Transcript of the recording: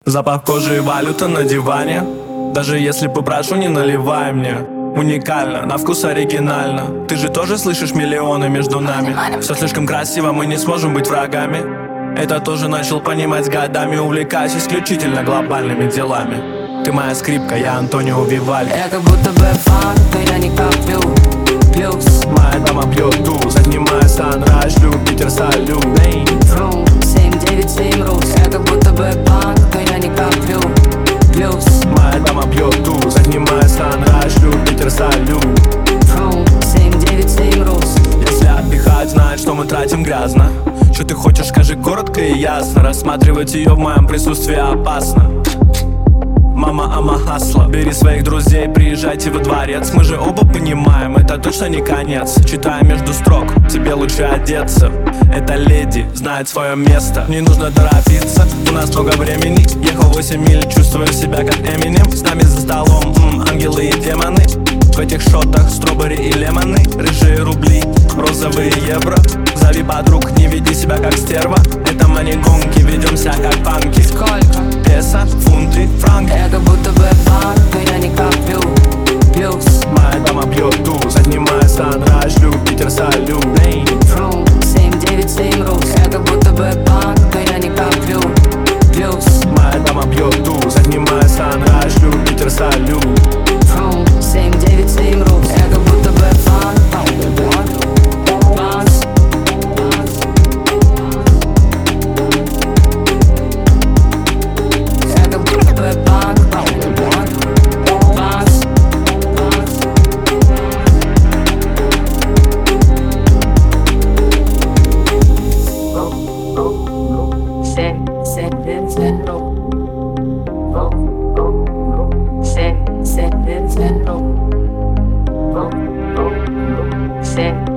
Запах кожи и валюта на диване. Даже если попрошу, не наливай мне. Уникально, на вкус оригинально. Ты же тоже слышишь миллионы между нами. Все слишком красиво, мы не сможем быть врагами. Это тоже начал понимать с годами. Увлекаюсь исключительно глобальными делами. Ты моя скрипка, я Антонио Вивальди. Я как будто бы фан, но я не коплю плюс. Моя дама пьет туз, занимаю Sunrise, Юпитер, салют. Фрум, 797 рус. Я как будто бы панк, но я не коплю плюс. Моя дама пьет туз, занимаю Sunrise, Юпитер, салют. Фрум, 797 рус. Если отдыхать, знает, что мы тратим грязно. Что ты хочешь, скажи коротко и ясно. Рассматривать ее в моем присутствии опасно. Мама, ама, хасла. Бери своих друзей, приезжайте во дворец. Мы же оба понимаем, это точно не конец. Читая между строк, тебе лучше одеться. Эта леди знает свое место. Не нужно торопиться, у нас много времени. Ехал 8 миль, чувствую себя как Эминем. С нами за столом ангелы и демоны. В этих шотах стробери и лемоны. Рыжие рубли, розовые евро. Зови подруг, не веди себя как стерва. Это мы не гонки, ведемся как панки. Сколько? Песо, фунты, франки. Я как будто бы панк, но я не коплю плюс. Моя дама пьет туз, занимаю Sunrise, Юпитер, салют. Фрум, 797 рус. Я как будто бы панк, но я не коплю плюс. Моя дама пьет туз, занимаю Sunrise, Юпитер, салют. Фрум, 797 рус. Я как будто бы панк, банс. Я как будто бы панк, банс. Set.